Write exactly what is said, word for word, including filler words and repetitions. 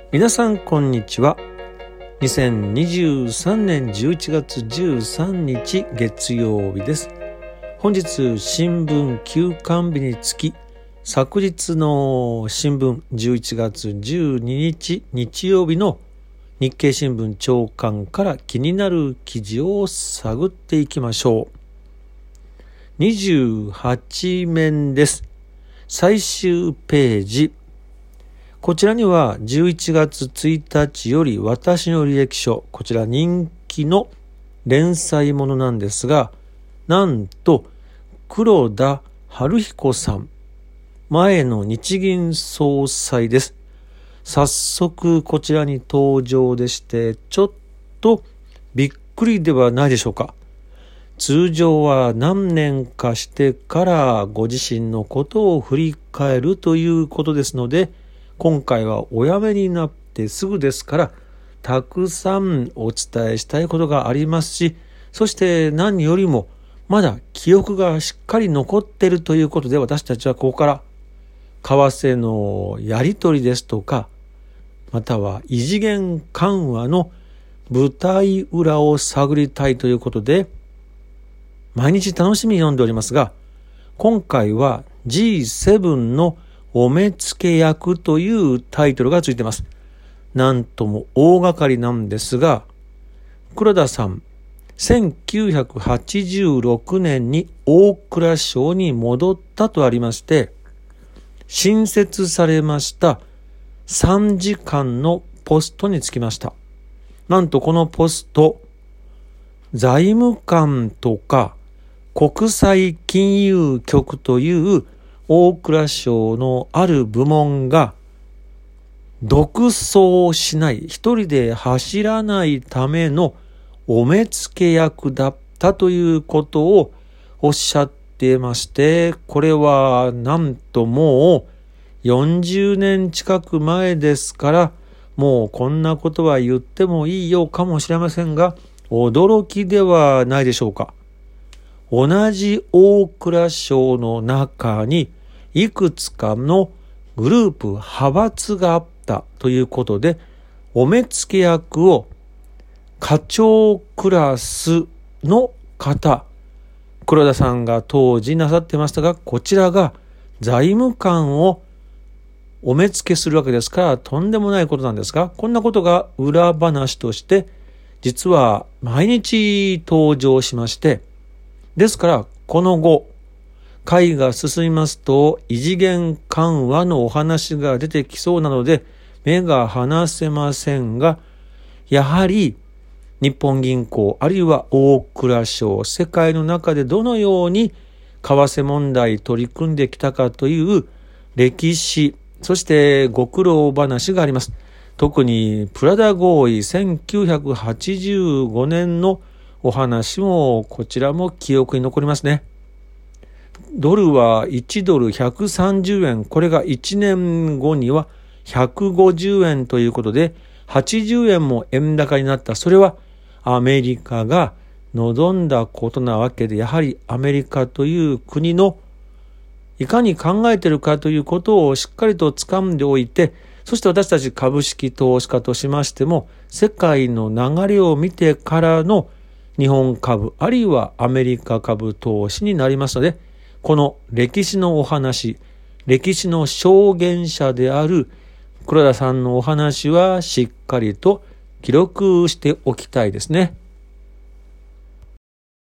皆さんこんにちは。にせんにじゅうさんねんじゅういちがつじゅうさんにち月曜日です。本日新聞休刊日につき、昨日の新聞じゅういちがつじゅうににち日曜日の日経新聞朝刊から気になる記事を探っていきましょう。にじゅうはちめんです。最終ページ。こちらにはじゅういちがつついたちより私の履歴書、こちら人気の連載ものなんですが、なんと黒田晴彦さん、前の日銀総裁です。早速こちらに登場でして、ちょっとびっくりではないでしょうか。通常は何年かしてからご自身のことを振り返るということですので、今回はお辞めになってすぐですから、たくさんお伝えしたいことがありますし、そして何よりもまだ記憶がしっかり残っているということで、私たちはここから為替のやり取りですとか、または異次元緩和の舞台裏を探りたいということで、毎日楽しみに読んでおりますが、今回は ジーセブン のお目付け役というタイトルがついています。なんとも大掛かりなんですが、黒田さん、せんきゅうひゃくはちじゅうろくねんに大蔵省に戻ったとありまして、新設されましたさんじかんのポストにつきました。なんとこのポスト、財務官とか国際金融局という大蔵省のある部門が独走しない、一人で走らないためのお目付け役だったということをおっしゃってまして、これはなんともうよんじゅうねん近く前ですから、もうこんなことは言ってもいいよかもしれませんが、驚きではないでしょうか。同じ大蔵省の中にいくつかのグループ派閥があったということで、お目付け役を課長クラスの方、黒田さんが当時なさってましたが、こちらが財務官をお目付けするわけですから、とんでもないことなんですが、こんなことが裏話として実は毎日登場しまして、ですからこの後会が進みますと異次元緩和のお話が出てきそうなので目が離せませんが、やはり日本銀行あるいは大蔵省、世界の中でどのように為替問題取り組んできたかという歴史、そしてご苦労話があります。特にプラダ合意せんきゅうひゃくはちじゅうごねんのお話もこちらも記憶に残りますね。ドルはいちドルひゃくさんじゅうえん、これがいちねんごにはひゃくごじゅうえんということではちじゅうえんも円高になった。それはアメリカが望んだことなわけで、やはりアメリカという国のいかに考えているかということをしっかりと掴んでおいて、そして私たち株式投資家としましても世界の流れを見てからの日本株あるいはアメリカ株投資になりますので、この歴史のお話、歴史の証言者である黒田さんのお話はしっかりと記録しておきたいですね。